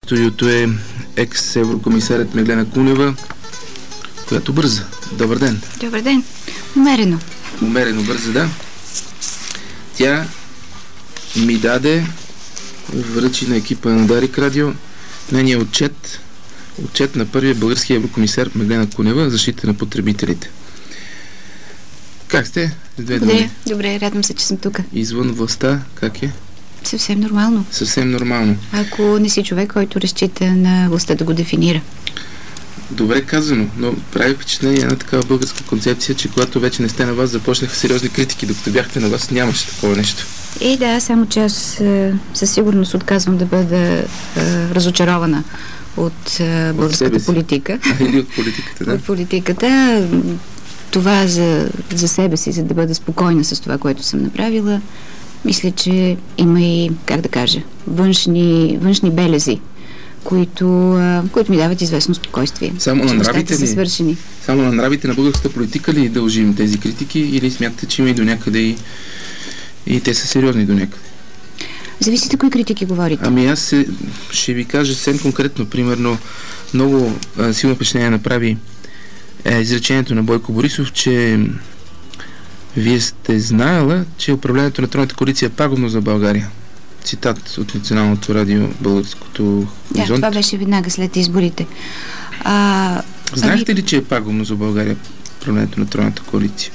студиото е екс-еврокомисарят Меглена Кунева, която бърза. Добър ден. Добър ден. Умерено. Умерено бърза, да. Тя ми даде, връчи на екипа на Дарик Радио, нейния отчет на първия български еврокомисар Меглена Кунева, защита на потребителите. Как сте? Добре, радвам се, че съм тук. Извън властта, как е? Съвсем нормално. Съвсем нормално. Ако не си човек, който разчита на властта да го дефинира. Добре казано, но прави впечатление една такава българска концепция, че когато вече не сте на вас, започнаха сериозни критики. Докато бяхте на вас, нямаше такова нещо. Да, само че аз със сигурност отказвам да бъда разочарована от българската политика. Или от политиката, да. От политиката. Това за себе си, за да бъда спокойна с това, което съм направила, мисля, че има и, как да кажа, външни белези, които ми дават известно спокойствие. Само на нравите са свършени. Само на нравите на българската политика ли дължим тези критики, или смятате, че има и до някъде и те са сериозни до някъде? Зависите кои критики говорите. Ами аз ще ви кажа съвсем конкретно. Примерно, много силно впечатление направи изречението на Бойко Борисов, че вие сте знаела, че управлението на тройната коалиция е пагубно за България. Цитат от Националното радио, българското Хоризонт. Това беше веднага след изборите. Знаехте ли, че е пагубно за България управлението на тройната коалиция?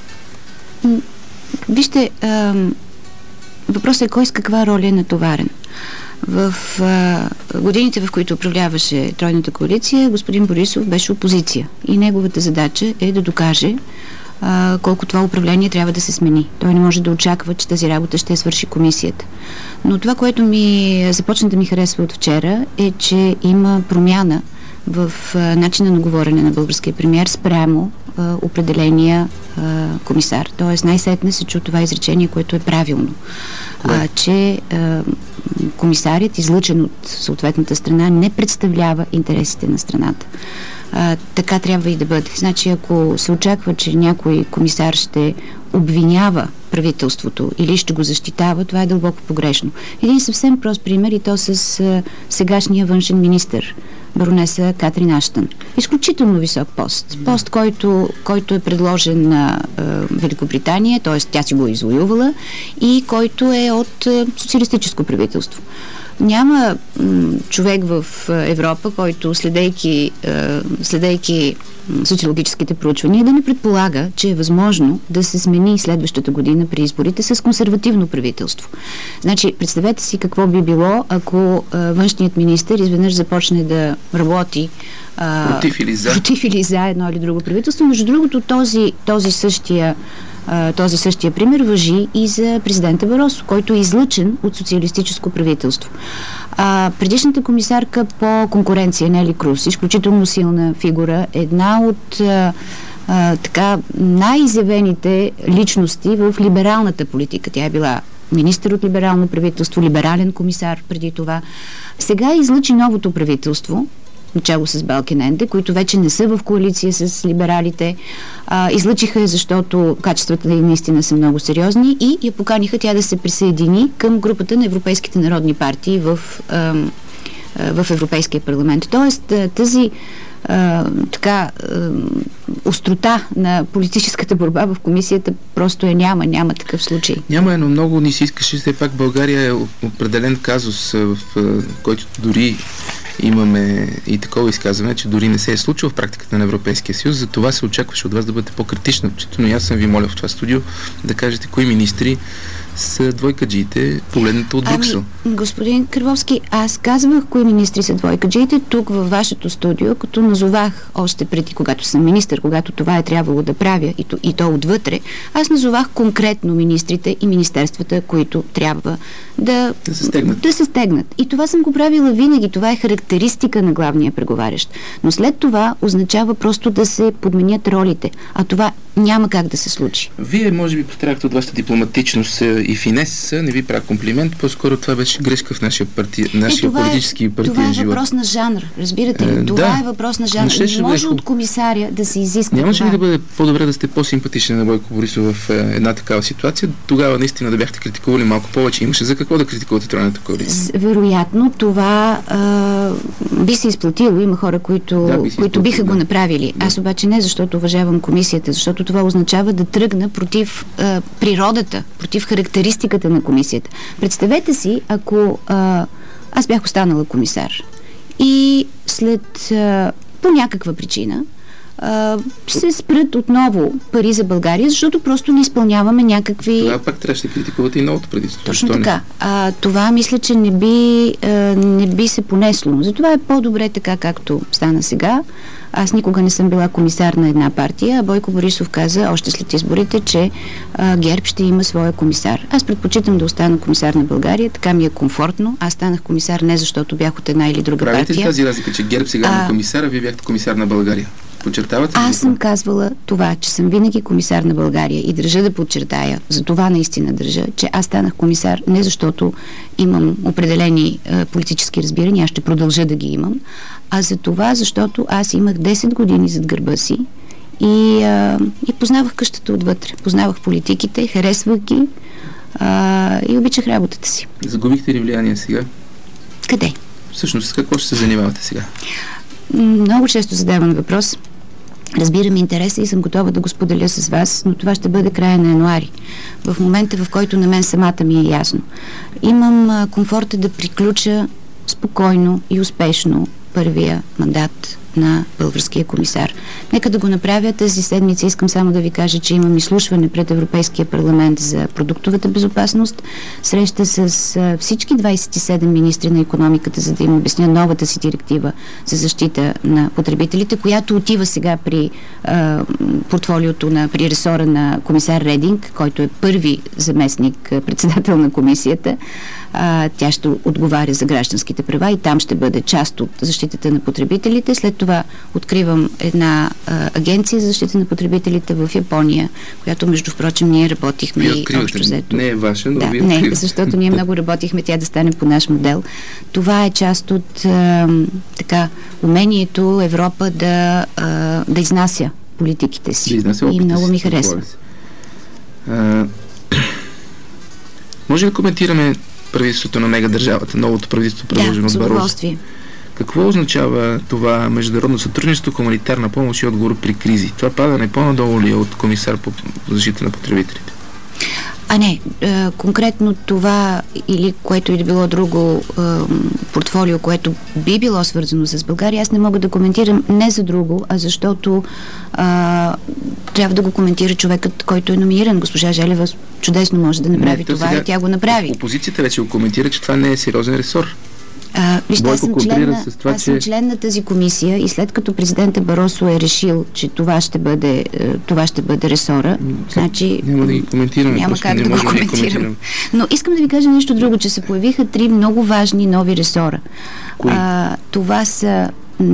Вижте, въпросът е кой с каква роля е натоварен. В годините, в които управляваше тройната коалиция, господин Борисов беше опозиция и неговата задача е да докаже колко това управление трябва да се смени. Той не може да очаква, че тази работа ще свърши комисията. Но това, което започна да ми харесва от вчера, е, че има промяна в начина на говорене на българския премиер спрямо определения комисар. Тоест най-сетне се чу това изречение, което е правилно. Че комисарят, излъчен от съответната страна, не представлява интересите на страната. Така трябва и да бъде. Значи, ако се очаква, че някой комисар ще обвинява правителството или ще го защитава, това е дълбоко погрешно. Един съвсем прост пример, и то с сегашния външен министър, баронеса Катрин Аштън. Изключително висок пост. Пост, който е предложен на Великобритания, т.е. тя си го е извоювала, и който е от социалистическо правителство. Няма човек в Европа, който следейки социологическите проучвания, да не предполага, че е възможно да се смени следващата година при изборите с консервативно правителство. Значи, представете си какво би било, ако външният министър изведнъж започне да работи против или за едно или друго правителство. Между другото, този същия пример важи и за президента Баросо, който е излъчен от социалистическо правителство. Предишната комисарка по конкуренция, Нели Круз, изключително силна фигура, една от най-изявените личности в либералната политика. Тя е била министър от либерално правителство, либерален комисар преди това. Сега излъчи новото правителство, начало с Балкененде, които вече не са в коалиция с либералите. Излъчиха, защото качествата наистина са много сериозни, и я поканиха тя да се присъедини към групата на европейските народни партии в Европейския парламент. Тоест, тази острота на политическата борба в комисията просто няма такъв случай. Няма, но много ни се искаше, все пак България е определен казус, в който дори имаме и такова изказване, че дори не се е случило в практиката на Европейския съюз. За това се очакваше от вас да бъдете по-критична. Но аз съм ви моля в това студио да кажете кои министри са двойкаджиите, погледнато от Брюксел. Господин Кървовски, аз казвах кои министри са двойкаджиите тук във вашето студио, като назовах още преди, когато съм министър, когато това е трябвало да правя и то отвътре, аз назовах конкретно министрите и министерствата, които трябва да се стегнат. И това съм го правила винаги. Това е характеристика на главния преговарящ. Но след това означава просто да се подменят ролите. А това няма как да се случи. Вие, може би, постарахте от вашата дипломатичност и финес, не ви правя комплимент, по-скоро това беше грешка в нашия политически и партиен живот. Това е въпрос на жанр, разбирате ли? Това е въпрос на жанр. Не може от комисаря да се изиска. Нямаше ли да бъде по-добре да сте по-симпатични на Бойко Борисов в една такава ситуация? Тогава наистина да бяхте критикували малко повече. Имаше за какво да критикувате тройната коалиция? Вероятно, това би се изплатило. Има хора, които биха го направили. Да. Аз обаче не, защото уважавам комисията, защото това означава да тръгна против природата, против характеристиката на комисията. Представете си, ако аз бях останала комисар и след по някаква причина се спрат отново пари за България, защото просто не изпълняваме някакви... Това пак трябваше да критикувате и новото правителство. Точно така. Това мисля, че не би се понесло. Затова е по-добре така, както стана сега. Аз никога не съм била комисар на една партия, а Бойко Борисов каза още след изборите, че ГЕРБ ще има своя комисар. Аз предпочитам да остана комисар на България, така ми е комфортно. Аз станах комисар не защото бях от една или друга партия. Правите ли тази разлика, че ГЕРБ сега е комисар, а вие бяхте комисар на България? Подчертавате ли? Аз съм казвала това, че съм винаги комисар на България и държа да подчертая, за това наистина държа, че аз станах комисар не защото имам определени политически разбирания, аз ще продължа да ги имам, а за това, защото аз имах 10 години зад гърба си и познавах къщата отвътре. Познавах политиките, харесвах ги и обичах работата си. Загубихте ли влияние сега? Къде? Всъщност, с какво ще се занимавате сега? Много често задавам въпрос. Разбирам интереса и съм готова да го споделя с вас, но това ще бъде края на януари. В момента, в който на мен самата ми е ясно. Имам комфорта да приключа спокойно и успешно първия мандат на българския комисар. Нека да го направя тази седмица. Искам само да ви кажа, че имам изслушване пред Европейския парламент за продуктовата безопасност. Среща с всички 27 министри на икономиката, за да им обясня новата си директива за защита на потребителите, която отива сега при портфолиото при ресора на комисар Рединг, който е първи заместник председател на комисията. Тя ще отговаря за гражданските права и там ще бъде част от защитата на потребителите. След това откривам една агенция за защита на потребителите в Япония, която, между впрочем, ние работихме и общо взето. Не е ваша, но вие откривате. Не, защото ние много работихме тя да стане по наш модел. Това е част от умението Европа да изнася политиките си. И много ми харесва. Може ли да коментираме правителството на мегадържавата, новото правителство, предложено от Барозу? Какво означава това международно сътрудничество, хуманитарна помощ и отговор при кризи? Това падане по-надолу ли е от комисар по защита на потребителите? Не, конкретно това или което и да било друго портфолио, което би било свързано с България, аз не мога да коментирам не за друго, а защото трябва да го коментира човекът, който е номиниран. Госпожа Желева чудесно може да направи това и тя го направи. Опозицията вече го коментира, че това не е сериозен ресор. Вижте, аз съм член на тази комисия и след като президента Барозу е решил, че това ще бъде ресора, значи няма да ги коментираме. Няма как да го коментирам. Но искам да ви кажа нещо друго, че се появиха 3 много важни нови ресора. Това са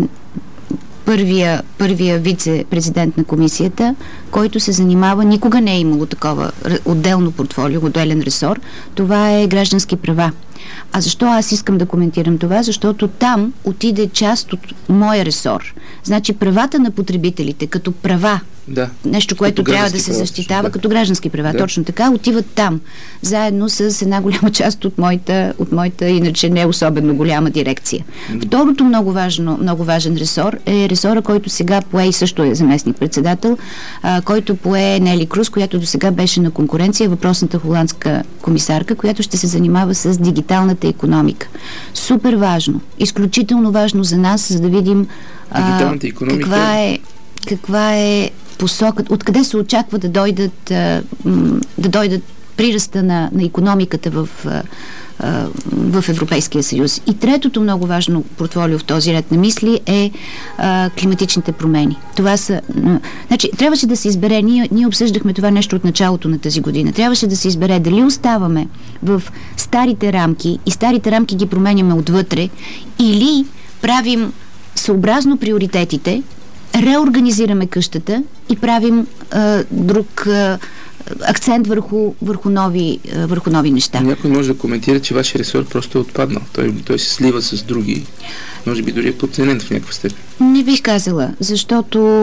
първия вице-президент на комисията, който се занимава, никога не е имало такова отделно портфолио, отделен ресор. Това е граждански права. А защо аз искам да коментирам това? Защото там отиде част от моя ресор. Значи правата на потребителите като права, нещо, което трябва да се защитава като граждански права, точно така, отиват там, заедно с една голяма част от моята иначе не особено голяма дирекция. Второто много важен ресор е ресора, който сега пое и също е заместник-председател, който пое Нели Круз, която до сега беше на конкуренция, въпросната холандска комисарка, която ще се занимава с дигиталната икономика. Супер важно, изключително важно за нас, за да видим каква е посока, откъде се очаква да дойдат прираста на икономиката в Европейския съюз. И третото много важно портфолио в този ред на мисли е климатичните промени. Това са... трябваше да се избере, ние обсъждахме това нещо от началото на тази година, трябваше да се избере дали оставаме в старите рамки и старите рамки ги променяме отвътре, или правим съобразно приоритетите, реорганизираме къщата и правим акцент върху нови неща. Някой може да коментира, че вашия ресор просто е отпаднал. Той се слива с други. Може би дори е подценен в някаква степен. Не бих казала, защото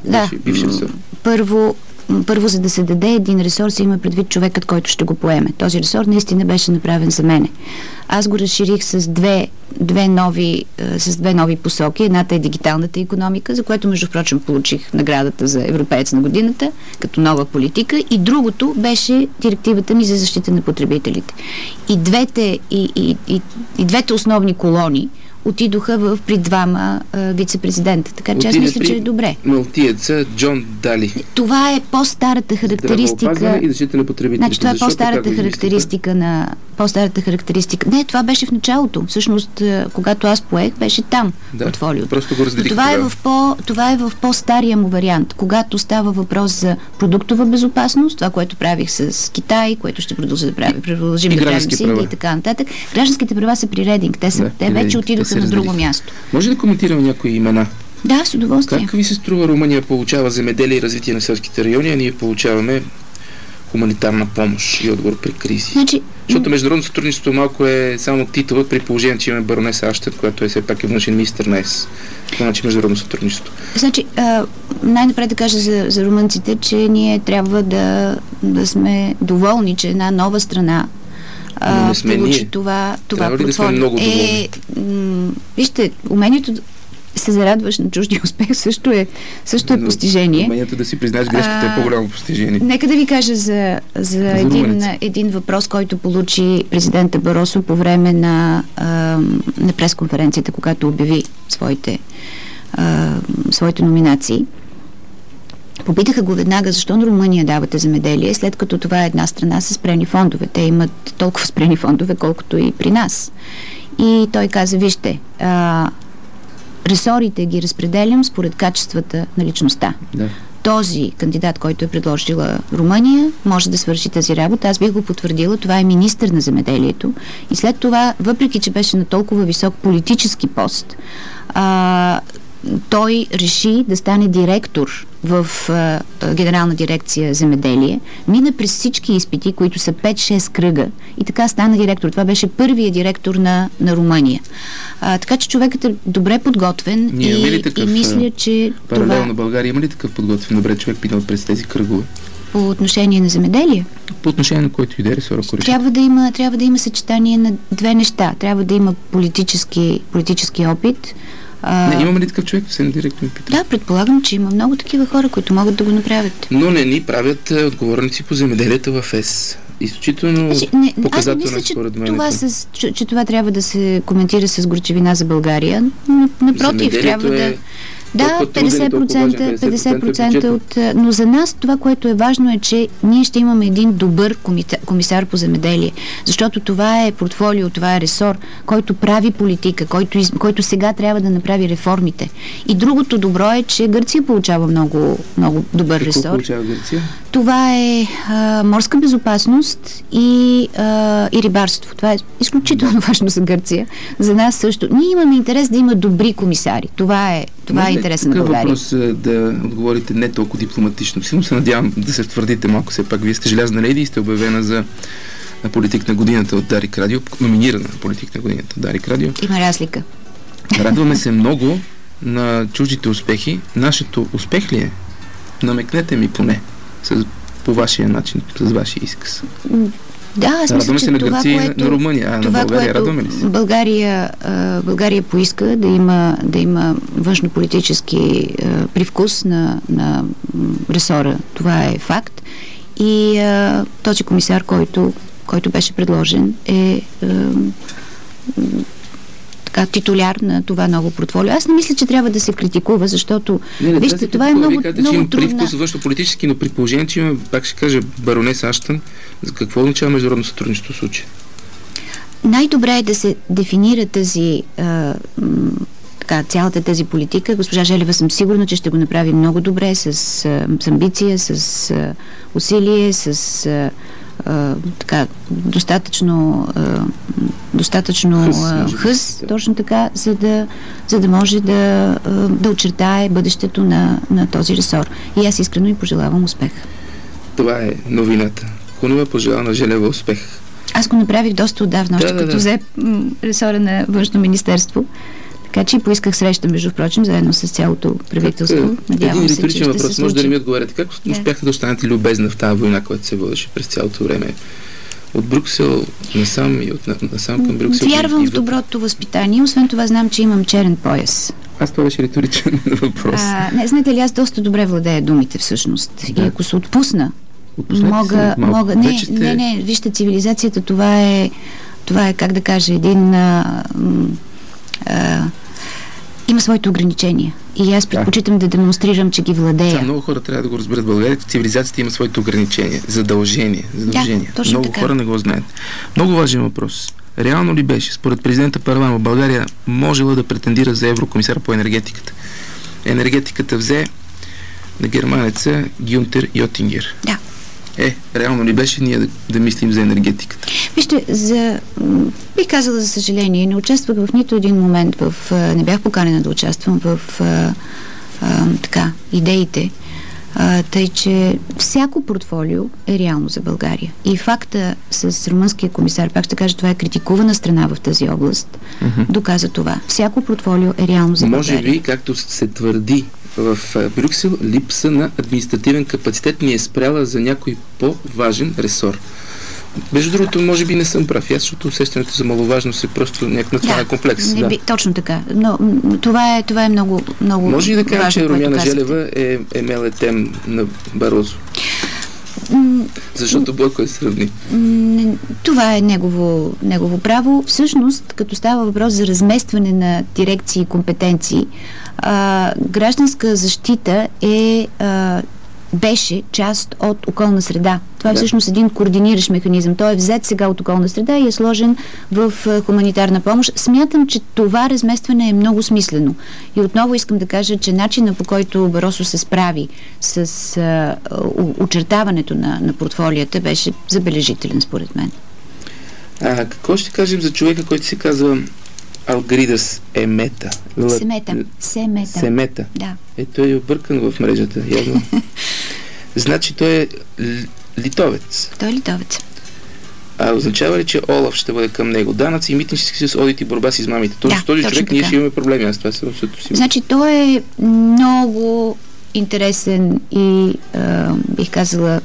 първо, за да се даде един ресор, се има предвид човекът, който ще го поеме. Този ресор наистина беше направен за мене. Аз го разширих с две нови посоки. Едната е дигиталната икономика, за което, между прочим, получих наградата за Европеец на годината, като нова политика. И другото беше директивата ми за защита на потребителите. И двете основни колони отидоха при двама вице-президента. Така че аз мисля, че е добре. Малтиеца Джон Дали. Това е по-старата характеристика. И защита на потребителите. Значи, това е по-старата характеристика. Не, това беше в началото. Всъщност, когато аз поех, беше там портфолиото. Просто го разделих. Това е в по-стария му вариант. Когато става въпрос за продуктова безопасност, това, което правих с Китай, което ще продължа да правим. Продължим да правим с Индия и така нататък. Гражданските права са при Рединг. Те вече отидоха на друго място. Може да коментираме някои имена? Да, с удоволствие. Как ви се струва, Румъния получава земеделие и развитие на селските райони, а ние получаваме хуманитарна помощ и отговор при кризи? Защото международно сътрудничество малко е само титул, при положение, че имаме баронеса Аштън, която все пак външен министър на ЕС. Това значи международно сътрудничество. Най-напред да кажа за румънците, че ние трябва да сме доволни, че една нова страна получи това портфолио. Вижте, умението се зарадваш на чуждия успех също е постижение. Умението да си признаеш грешката е по-голямо постижение. Нека да ви кажа за един въпрос, който получи президента Баросо по време на пресконференцията, когато обяви своите номинации. Попитаха го веднага, защо на Румъния давате земеделие, след като това е една страна с спрени фондове. Те имат толкова спрени фондове, колкото и при нас. И той каза, вижте, ресорите ги разпределям според качествата на личността. Да. Този кандидат, който е предложила Румъния, може да свърши тази работа. Аз бих го потвърдила. Това е министър на земеделието. И след това, въпреки че беше на толкова висок политически пост, той реши да стане директор в Генерална дирекция земеделие, мина през всички изпити, които са 5-6 кръга, и така стана директор. Това беше първият директор на Румъния. Така че човекът е добре подготвен и мисля, че паралелно на България има ли такъв подготвен добре човек минал през тези кръгове? По отношение на земеделие? По отношение на който и да е ресор, ако реши. Трябва да има съчетание на две неща. Трябва да има политически опит. Имаме ли такъв човек? Съвсем директно ми питам. Да, предполагам, че има много такива хора, които могат да го направят. Но не ни правят отговорници по земеделието в ЕС. Изключително показателно според мен. Че това трябва да се коментира с горчевина за България. Напротив, трябва да... Да, 50% от... Но за нас това, което е важно, е, че ние ще имаме един добър комисар по земеделие. Защото това е портфолио, това е ресор, който прави политика, който сега трябва да направи реформите. И другото добро е, че Гърция получава много, много добър ресор. Какво получава Гърция? Това е морска безопасност и рибарство. Това е изключително важно за Гърция. За нас също. Ние имаме интерес да има добри комисари. Това е интересен на България. Въпрос да отговорите не толкова дипломатично. Силно се надявам да се втвърдите малко. Все пак вие сте желязна леди и сте обявена за политик на годината от Дарик Радио. Номинирана политик на годината от Дарик Радио. Има разлика. Радваме се много на чуждите успехи. Нашето успех ли е? Намекнете ми поне. По вашия начин, с вашия изказ. Да, аз мисля, че това, което... на Румъния, на България радваме ли се? България поиска да има външнополитически привкус на ресора. Това е факт. И този комисар, който беше предложен, е титуляр на това ново портфолио. Аз не мисля, че трябва да се критикува, защото вижте, това е много трудно. Привкус външнополитически, но при положение, че има, пак ще кажа, баронеса Аштън, за какво означава международно сътрудничество в случая? Най-добре е да се дефинира цялата тази политика. Госпожа Желева, съм сигурна, че ще го направи много добре, с амбиция, с усилие, с достатъчно хъс, точно така, за да може да очертае бъдещето на този ресор. И аз искрено и пожелавам успех. Това е новината. Хунова пожела на Желева успех. Аз го направих доста отдавна, още като взе ресора на Външно министерство. Така че поисках среща, между прочим, заедно с цялото правителство. Надявам се, че ще въпрос. Се може да не ми отговаряте. Как успяхте да останете любезна в тази война, която се водеше през цялото време? От Брюксел насам и насам към Брюксел? Вярвам в доброто възпитание. Освен това знам, че имам черен пояс. Аз това беше риторичен въпрос. Не, знаете ли, аз доста добре владея думите всъщност. Да. И ако се отпусна, мога... Не, вижте, цивилизацията, това е, как да кажа, има своите ограничения. И аз предпочитам да демонстрирам, че ги владея. Много хора трябва да го разберат в България. Цивилизацията има своите ограничения. Задължения. Да, точно много така. Хора не го знаят. Много важен въпрос. Реално ли беше, според президента Първанов, България можела да претендира за еврокомисар по енергетиката? Енергетиката взе на германеца Гюнтер Йотингер. Да. Реално ли беше ние да мислим за енергетиката? Вижте, бих казала за съжаление, не участвах в нито един момент, не бях поканена да участвам в идеите, тъй, че всяко портфолио е реално за България. И факта с румънския комисар, пак ще кажа, това е критикувана страна в тази област, доказа това. Всяко портфолио е реално за България. Може би, както се твърди в Брюксел, липса на административен капацитет ни е спряла за някой по-важен ресор. Между другото, може би не съм прав, защото усещането за маловажност е просто някакъв национален комплекс. Точно така. Но това е много може и да кажа, че Румяна казахте. Желева е мелетем на Барозо. Защото Бойко е сравни. Това е негово право. Всъщност, като става въпрос за разместване на дирекции и компетенции, гражданска защита беше част от околна среда. Това е всъщност един координиращ механизъм. Той е взет сега от околна среда и е сложен в хуманитарна помощ. Смятам, че това разместване е много смислено. И отново искам да кажа, че начина, по който Барозо се справи с очертаването на портфолията, беше забележителен, според мен. Какво ще кажем за човека, който се казва Алгридас Емета? Семета. Да. Той е объркан в мрежата, явно. Значи той е литовец. Той е литовец. Означава ли, че Олаф ще бъде към него? Данъци и митнически съюз, одит и борба с измамите. Този човек така. Ние ще имаме проблеми. Аз това съм абсолютно сигурен. Значи той е много интересен и бих казала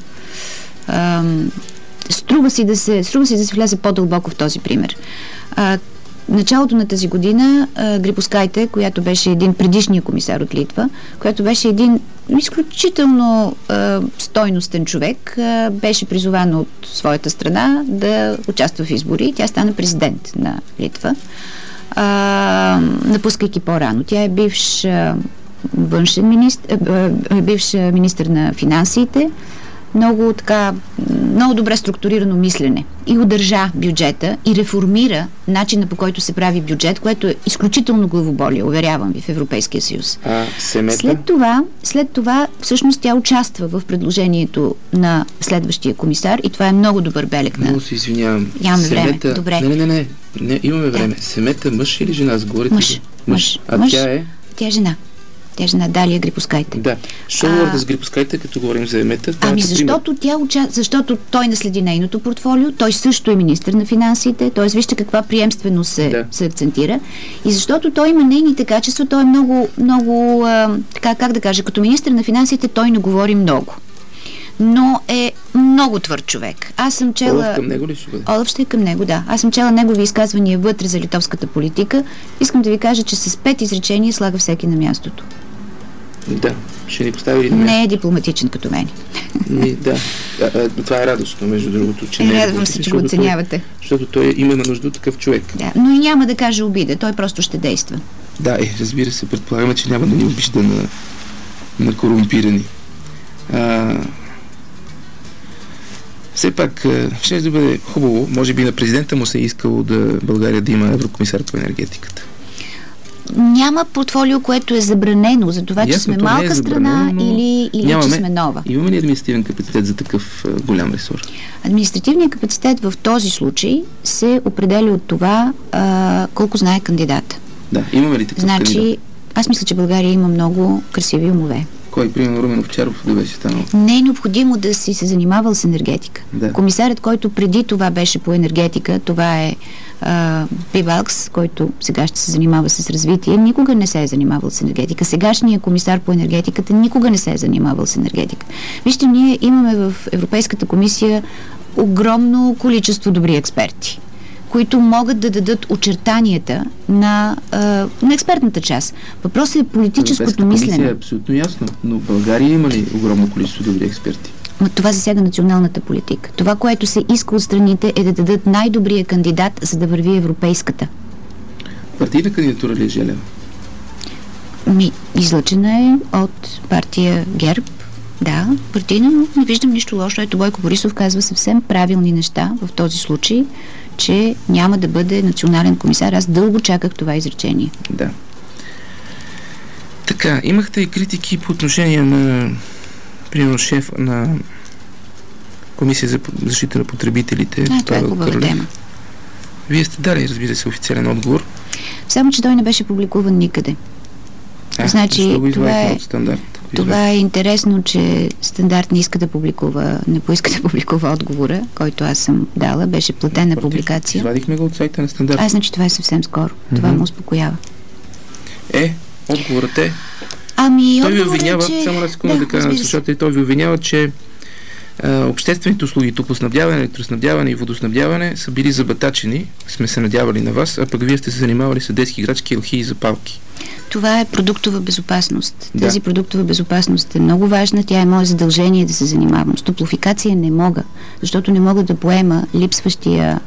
струва си да се влезе по-дълбоко в този пример. Началото на тази година Грибоскайте, която беше един предишния комисар от Литва, която беше един изключително стойностен човек, беше призован от своята страна да участва в избори. Тя стана президент на Литва, напускайки по-рано. Тя е бивш външен министр, бивш министър на финансите, много добре структурирано мислене и удържа бюджета и реформира начина, по който се прави бюджет, което е изключително главоболие, уверявам ви, в Европейския съюз. След това всъщност тя участва в предложението на следващия комисар и това е много добър белег на... Много се извинявам. Нямаме време. Добре. Не, имаме време. Семета мъж или жена? Сговорите? Мъж. Тя е? Тя е жена. Тя е жена Далия Грибоскайте. Да. Що говорите с Грибоскайте, като говорим за Емета? Защото той наследи нейното портфолио, той също е министър на финансите, т.е. вижте каква приемственост се акцентира. И защото той има нейните качества, той е много как да кажа, като министър на финансите той не говори много. Но е много твърд човек. Аз съм чела... Олаф към него ли ще бъде? Олаф ще е към него, да. Аз съм чела негови изказвания вътре за литовската политика. Искам да ви кажа, че с 5 изречения слага всеки на мястото. Да, ще ни постави ли на място? Не е дипломатичен като мен. Да. Това е радостно, между другото, че радвам се, че го оценявате. Защото той има нужда от такъв човек. Да, но и няма да каже обида, той просто ще действа. Да, разбира се, предполагаме, че няма да ни обижда на корумпирани. Все пак, ще да бъде хубаво, може би на президента му се е искало България да има еврокомисар по енергетиката. Няма портфолио, което е забранено за това, че сме малка страна или че сме нова. Имаме ли административен капацитет за такъв голям ресор? Административният капацитет в този случай се определя от това колко знае кандидата. Да, имаме ли такъв кандидат? Аз мисля, че България има много красиви умове. Кой, примерно Румен Овчаров да беше станал? Не е необходимо да си се занимавал с енергетика. Да. Комисарят, който преди това беше по енергетика, това е Пибалкс, който сега ще се занимава с развитие, никога не се е занимавал с енергетика. Сегашният комисар по енергетиката никога не се е занимавал с енергетика. Вижте, ние имаме в Европейската комисия огромно количество добри експерти, които могат да дадат очертанията на експертната част. Въпросът е политическото мислене. Е абсолютно ясно, но в България има ли огромно количество добри експерти? Но това засяга националната политика. Това, което се иска от страните, е да дадат най-добрия кандидат, за да върви европейската. Партийна кандидатура ли е Желева? Излъчена е от партия ГЕРБ. Да, партийна, но не виждам нищо лошо. Ето Бойко Борисов казва съвсем правилни неща в този случай, че няма да бъде национален комисар. Аз дълго чаках това изречение. Да. Така, имахте и критики по отношение на примерно шеф на Комисия за защита на потребителите. Това е хубава тема. Вие сте дали, разбира се, официален отговор. Само, че той не беше публикуван никъде. Значи, това е интересно, че Стандарт не иска да публикува, не поиска да публикува отговора, който аз съм дала. Беше платена публикация. Извадихме го от сайта на Стандарт. Значи това е съвсем скоро. Това му успокоява. Отговорът е... той ви обвинява, само на секунда да кажа на слушателите, той ви обвинява, че обществените услуги, топлоснабдяване, електроснабдяване и водоснабдяване са били забатачени, сме се надявали на вас, а пък вие сте се занимавали с детски играчки, елхи и запалки. Това е продуктова безопасност. Тази продуктова безопасност е много важна. Тя е мое задължение да се занимавам. С топлофикация не мога, защото не мога да поема липсващия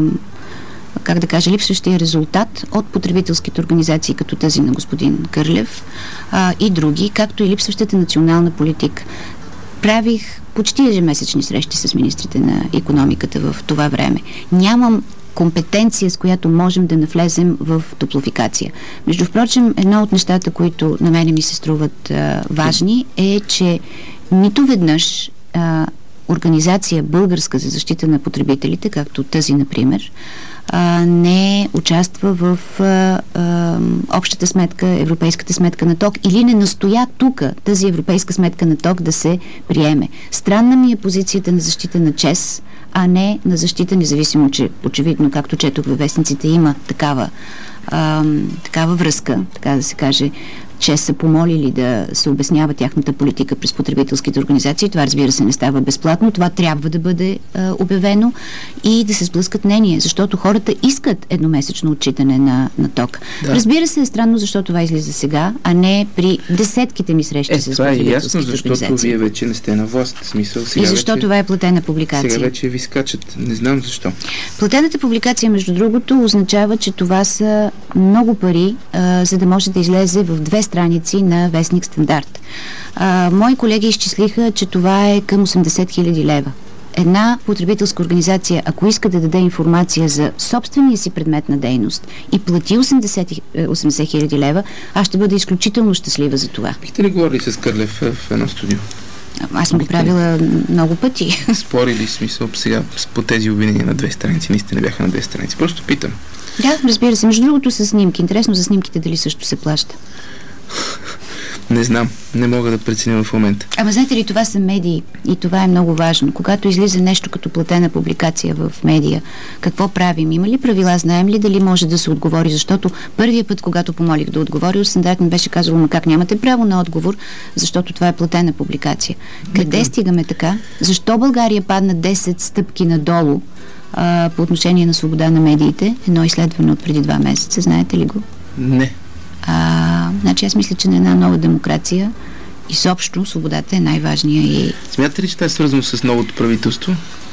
липсващия резултат от потребителските организации, като тази на господин Кърлев и други, както и липсващата национална политика. Правих почти ежемесечни срещи с министрите на икономиката в това време. Нямам компетенция, с която можем да навлезем в топлофикация. Между впрочем, едно от нещата, които на мене ми се струват важни, е, че нито веднъж организация българска за защита на потребителите, както тази, например, не участва в общата сметка, европейската сметка на ток, или не настоя тук тази европейска сметка на ток да се приеме. Странна ми е позицията на защита на ЧЕЗ, а не на защита, независимо, че очевидно, както четох във вестниците, има такава връзка, така да се каже, че са помолили да се обяснява тяхната политика през потребителските организации. Това, разбира се, не става безплатно. Това трябва да бъде обявено и да се сблъскат мнение, защото хората искат едномесечно отчитане на ток. Да. Разбира се, е странно, защо това излиза сега, а не при десетките ми срещи с това е ясно, защото вие вече не сте на власт. Смисъл, сега и защо това е платена публикация. Сега вече ви скачат. Не знам защо. Платената публикация, между другото, означава, че това са много пари, за да може да излезе в 2 страници на вестник Стандарт. Мои колеги изчислиха, че това е към 80 000 лева. Една потребителска организация, ако иска да даде информация за собствения си предмет на дейност и плати 80 000 лева, аз ще бъда изключително щастлива за това. Бихте ли говорили с Кърлев в едно студио? Аз съм го правила много пъти. Спорили смисъл сега по тези обвинения на 2 страници, наистина бяха на 2 страници. Просто питам. Да, разбира се. Между другото са снимки. Интересно за снимките дали също се плаща. Не знам. Не мога да преценя в момента. Ама знаете ли, това са медии и това е много важно. Когато излиза нещо като платена публикация в медия, какво правим? Има ли правила? Знаем ли дали може да се отговори? Защото първия път, когато помолих да отговори, от Стандарт ми беше казало, но как нямате право на отговор, защото това е платена публикация. Къде стигаме така? Защо България падна 10 стъпки надолу по отношение на свобода на медиите? Едно изследване от преди 2 месеца. Знаете ли го? Не. Значи аз мисля, че на една нова демокрация изобщо свободата е най-важния и... Смятате ли, че това е свързано с новото правителство?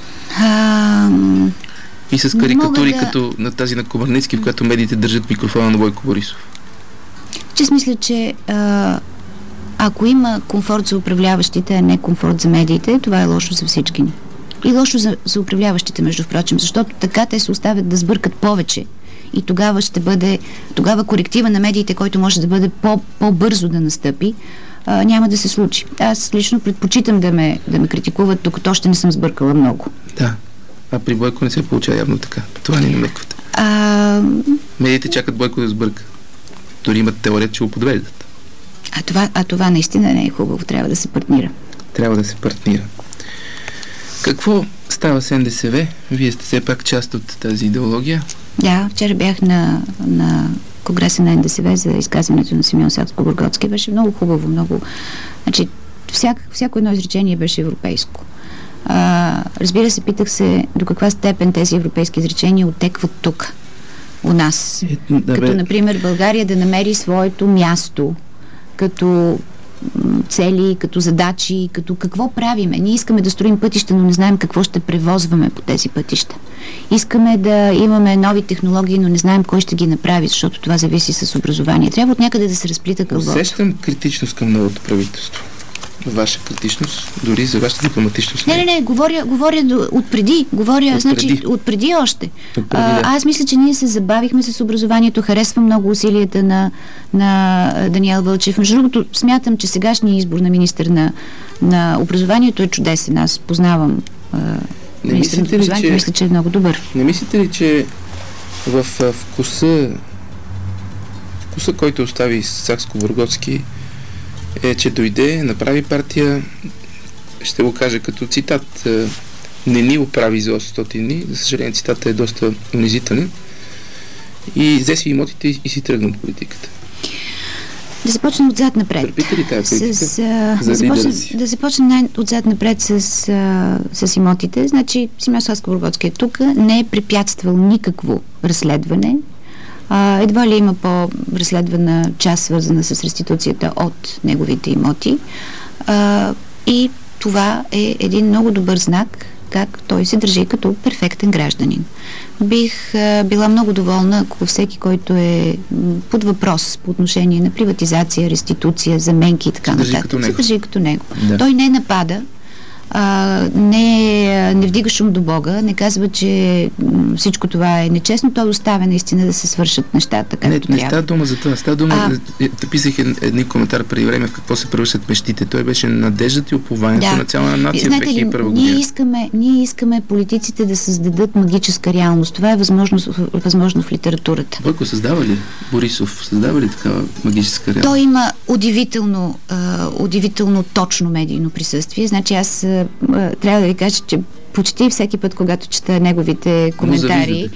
И с карикатури като на тази на Комарницки, в която медиите държат микрофона на Бойко Борисов? Аз мисля, че ако има комфорт за управляващите, а не комфорт за медиите, това е лошо за всички ни. И лошо за управляващите, между впрочем, защото така те се оставят да сбъркат повече. И тогава коректива на медиите, който може да бъде по-бързо да настъпи, няма да се случи. Аз лично предпочитам да ме критикуват, докато още не съм сбъркала много. Да. А при Бойко не се получава явно така. Това не намеквате. Медиите чакат Бойко да сбърка. Дори имат теория, че го подвеждат. А това наистина не е хубаво. Трябва да се партнира. Трябва да се партнира. Какво става с НДСВ? Вие сте все пак част от тази идеология. Да, вчера бях на конгреса на НДСВ за изказването на Симеон Сакскобургготски. Беше много хубаво, много... Значи, всяко едно изречение беше европейско. Разбира се, питах се до каква степен тези европейски изречения оттекват тук, у нас. Като, например, България да намери своето място, като цели, като задачи, като какво правиме. Ние искаме да строим пътища, но не знаем какво ще превозваме по тези пътища. Искаме да имаме нови технологии, но не знаем кой ще ги направи, защото това зависи с образование. Трябва от някъде да се разплита кълбото. Усещам критичност към новото правителство. Ваша критичност, дори за вашата дипломатичност. Не, говоря отпреди. Отпреди още. Аз мисля, че ние се забавихме с образованието. Харесвам много усилията на Даниел Вълчев. Между другото, смятам, че сегашният избор на министър на образованието е чудесен. Аз познавам министър на образованието. Мисля, че е много добър. Не мислите ли, че в вкуса, който остави Сакскобургготски, е, че дойде, направи партия, ще го кажа като цитат, не ни оправи за 800 дни, за съжаление цитата е доста унизителен, и взе си имотите и си тръгна от политиката. Да започнем отзад напред. Търпите ли тази политика? Да започнем отзад напред с имотите. Значи Симеон Сакскобургготски е тук, не е препятствал никакво разследване. Едва ли има по-разследвана част, свързана с реституцията от неговите имоти. И това е един много добър знак, как той се държи като перфектен гражданин. Бих била много доволна, ако всеки, който е под въпрос по отношение на приватизация, реституция, заменки и така нататък, се държи като него. Да. Той не напада, не вдига шум до Бога, не казва, че всичко това е нечестно, той оставя наистина да се свършат нещата както трябва. Не става дума за това. Става дума, писах един коментар преди време в какво се превръщат мечтите. Той беше надеждата и упованието на цяла нация в 2001 година. Ние искаме политиците да създадат магическа реалност. Това е възможно в литературата. Бойко създава ли? Борисов създава ли такава магическа реалност? Той има удивително точно медийно присъствие. Значи аз трябва да ви кажа, че почти всеки път, когато чета неговите коментари,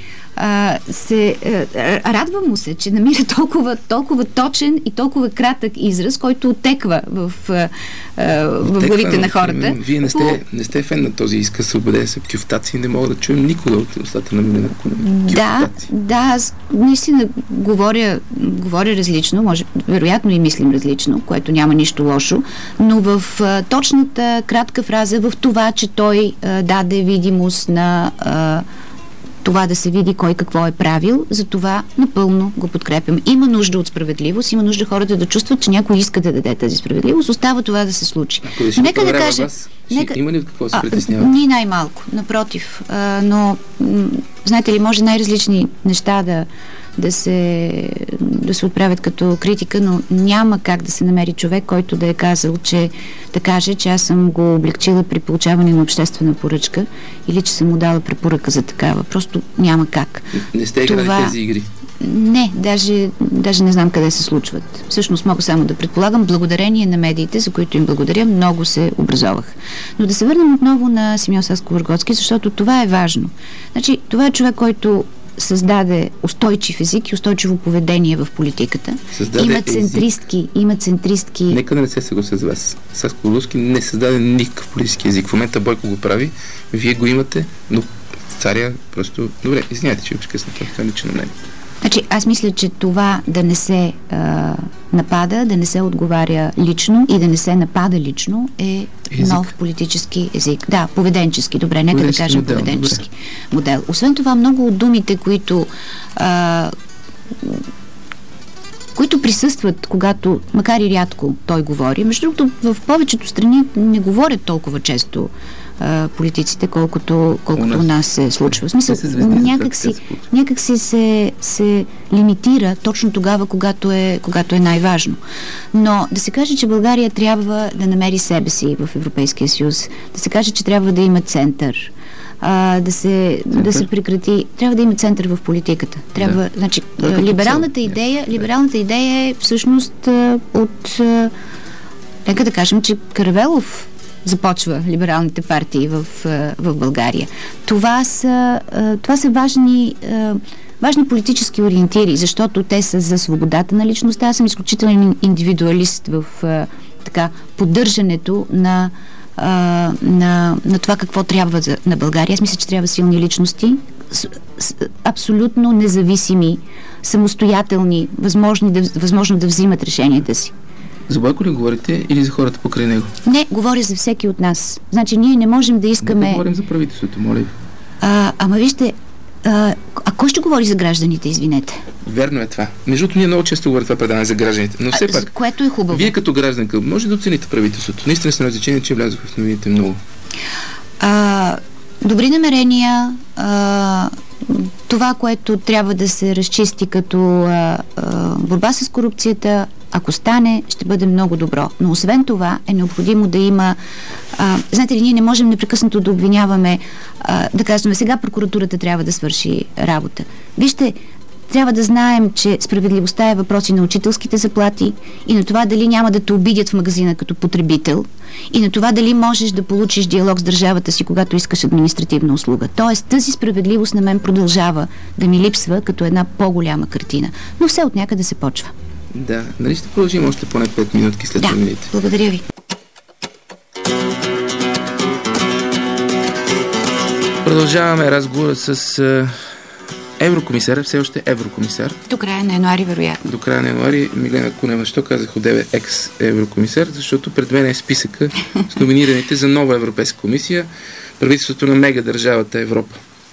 радва му се, че намира толкова точен и толкова кратък израз, който отеква в главите на хората. Вие не сте фен на този изказ, убеден се в кюфтаци, не мога да чуем никога от устата на Милена Кунева. Да, аз наистина говоря различно, вероятно и мислим различно, което няма нищо лошо, но в точната кратка фраза, в това, че той даде видимост на това да се види кой какво е правил, за това напълно го подкрепям. Има нужда от справедливост, има нужда хората да чувстват, че някой иска да даде тази справедливост, остава това да се случи. Нека да кажа... Има ли от какво се притеснявате? Ние най-малко, напротив. Но, знаете ли, може най-различни неща да се отправят като критика, но няма как да се намери човек, който да е казал, да каже, че аз съм го облегчила при получаване на обществена поръчка или че съм му дала препоръка за такава. Просто няма как. Не сте играли тези игри? Не, даже не знам къде се случват. Всъщност мога само да предполагам, благодарение на медиите, за които им благодаря, много се образовах. Но да се върнем отново на Симеон Сакскобургготски, защото това е важно. Значи, това е човек, който създаде устойчив език и устойчиво поведение в политиката. Има центристки. Нека да не се съглася с вас. Сакскобургготски не създаде никакъв политически език. В момента Бойко го прави, вие го имате, но царя просто... Добре, извинявайте, че ви прекъснах, това лично на мен. Значи, аз мисля, че това да не се напада, да не се отговаря лично и да не се напада лично е нов политически език. Да, поведенчески. Добре, нека да кажем поведенчески модел. Освен това, много от думите, които присъстват, когато, макар и рядко, той говори. Между другото, в повечето страни не говорят толкова често политиците, колкото у нас се случва. В смисъл, някак си се лимитира точно тогава, когато е най-важно. Но да се каже, че България трябва да намери себе си в Европейския съюз, да се каже, че трябва да има център, да се прекрати. Трябва да има център в политиката. Трябва, значи, либералната идея е всъщност от нека да кажем, че Каравелов започва либералните партии в България. Това са важни политически ориентири, защото те са за свободата на личността. Аз съм изключителен индивидуалист в поддържането на това какво трябва на България. Аз мисля, че трябва силни личности, абсолютно независими, самостоятелни, възможно да взимат решенията си. За Бойко ли говорите или за хората покрай него? Не, говоря за всеки от нас. Значи ние не можем да искаме... Не говорим за правителството, моля ви. Ама вижте, кой ще говори за гражданите, извинете? Верно е това. Между другото, ние много често говорим това предаване за гражданите. Но все пак, което е хубаво. Вие като гражданка може да оцените правителството. Наистина съм различен, че влязох в новините много. Добри намерения, това, което трябва да се разчисти като борба с корупцията, ако стане, ще бъде много добро. Но освен това е необходимо да има... знаете ли, ние не можем непрекъснато да обвиняваме, да кажем, сега прокуратурата трябва да свърши работа. Вижте, трябва да знаем, че справедливостта е въпроси на учителските заплати и на това дали няма да те обидят в магазина като потребител и на това дали можеш да получиш диалог с държавата си, когато искаш административна услуга. Тоест, тази справедливост на мен продължава да ми липсва като една по-голяма картина. Но все от някъде се почва. Да, нали ще продължим още поне 5 минутки след минути. Благодаря ви. Продължаваме разговора с еврокомисара, все още еврокомисар. До края на януари, вероятно. До края на януари Миглена Кунева. Що казах одеве екс-еврокомисар? Защото пред мен е списъка с номинираните за нова Европейска комисия, правителството на мега държавата Европа.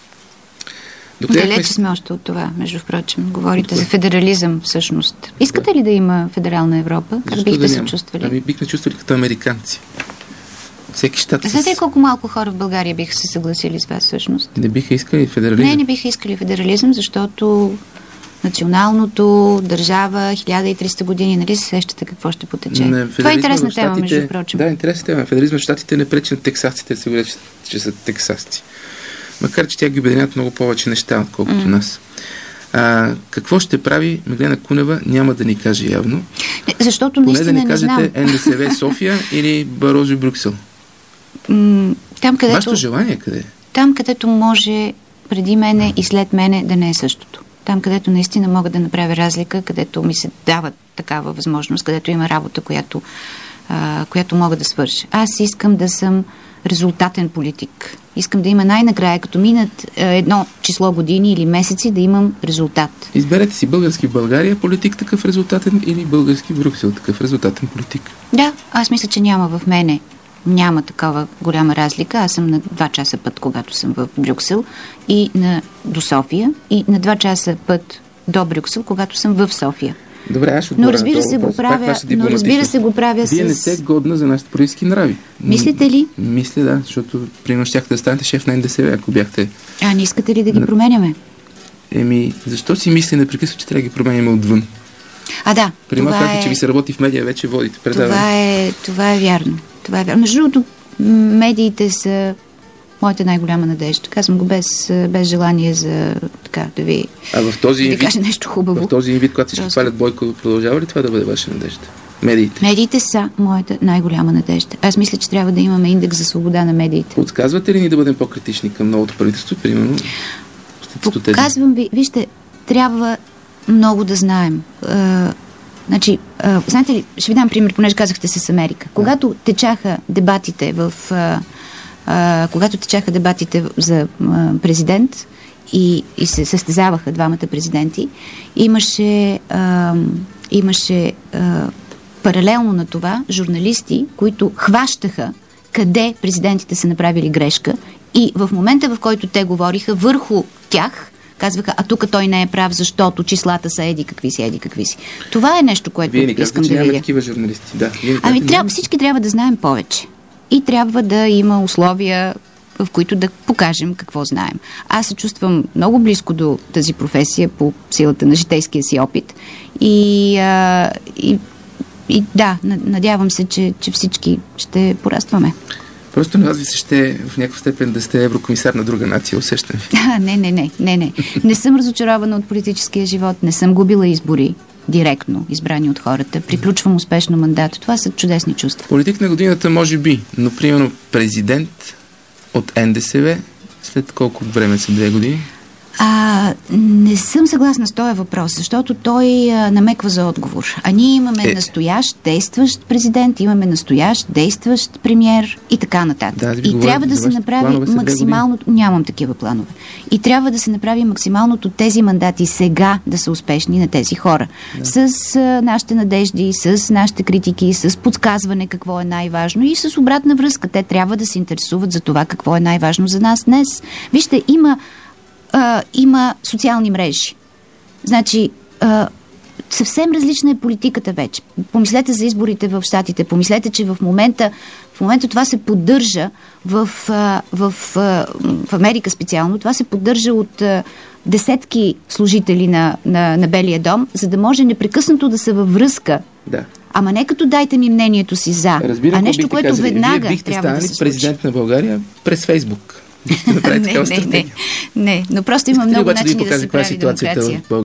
Далече сме още от това, между впрочем. Говорите за федерализъм, всъщност. Искате ли да има федерална Европа? Как бихте се чувствали? Ами бихме чувствали като американци. Всеки щат Знаете ли колко малко хора в България биха се съгласили с вас, всъщност? Не биха искали федерализъм? Не биха искали федерализъм, защото националното, държава, 1300 години, нали се сещате какво ще потече? Това е интересна тема, между прочим. Да, интересна тема. Федерализъм в щатите не пречи на тексасците да се говорят, че са тексасци. Макар че тя ги обединят много повече неща, отколкото нас. Какво ще прави Меглена Кунева, няма да ни каже явно. Защото наистина не не знам. Поне да ни кажете НДСВ София или Барозо и Брюксел. Там, където... Вашето желание къде е? Там, където може преди мене и след мене да не е същото. Там, където наистина мога да направя разлика, където ми се дава такава възможност, където има работа, която мога да свърша. Аз искам да съм резултатен политик. Искам да има най-накрая, като минат едно число години или месеци, да имам резултат. Изберете си български в България политик такъв резултатен или български в Брюксел такъв резултатен политик. Да, аз мисля, че няма в мене. Няма такава голяма разлика. Аз съм на 2 часа път, когато съм в Брюксел и до София, и на 2 часа път до Брюксел, когато съм в София. Добре, аз ще но разбира се го правя с... Вие не сте годна за нашите политически нрави. Мислите ли? Мисля, да, защото примерно щяхте да станете шеф на НДСВ, ако бяхте... не искате ли да ги променяме? Защо си мисли непрекъснато, че трябва да ги променяме отвън? Да. Примерно казвате, че ви се работи в медия, вече водите предаване. Това е вярно. Между другото, медиите са моята най-голяма надежда. Казвам го без желание за да ви кажа нещо хубаво. В този вид, когато всички хвалят Бойко, продължава ли това да бъде ваша надежда? Медиите? Медиите са моята най-голяма надежда. Аз мисля, че трябва да имаме индекс за свобода на медиите. Подсказвате ли ни да бъдем по-критични към новото правителство, примерно? Казвам ви, вижте, трябва много да знаем. Знаете ли, ще ви дам пример, понеже казахте с Америка. Когато течаха дебатите за президент и се състезаваха двамата президенти, имаше паралелно на това журналисти, които хващаха къде президентите са направили грешка и в момента, в който те говориха върху тях, казваха, тук той не е прав, защото числата са еди какви си. Това е нещо, което искам да видя. Вие такива журналисти. Да. Всички трябва да знаем повече. И трябва да има условия, в които да покажем какво знаем. Аз се чувствам много близко до тази професия по силата на житейския си опит. И да, надявам се, че всички ще порастваме. Просто на вас ви се ще в някаква степен да сте еврокомисар на друга нация, усещам ви. Не. Не съм разочарована от политическия живот, не съм губила избори директно, избрани от хората. Приключвам успешно мандат. Това са чудесни чувства. Политик на годината може би, но примерно президент от НДСВ след колко време са 2 години? Не съм съгласна с този въпрос, защото той намеква за отговор. А ние имаме настоящ, действащ президент, имаме настоящ, действащ премиер и така нататък. И трябва да се направи максималното... Нямам такива планове. И трябва да се направи максималното тези мандати сега да са успешни на тези хора. Да. С нашите надежди, с нашите критики, с подсказване какво е най-важно и с обратна връзка. Те трябва да се интересуват за това какво е най-важно за нас днес. Вижте, има социални мрежи. Значи, съвсем различна е политиката вече. Помислете за изборите в Щатите. Помислете, че в момента това се поддържа в Америка специално. Това се поддържа от десетки служители на Белия дом, за да може непрекъснато да са във връзка. Да. Ама не като дайте ми мнението си за, а нещо, което веднага трябва да се случи. Президент на България през Фейсбук. Не, но просто има много начини да се прави демокрация.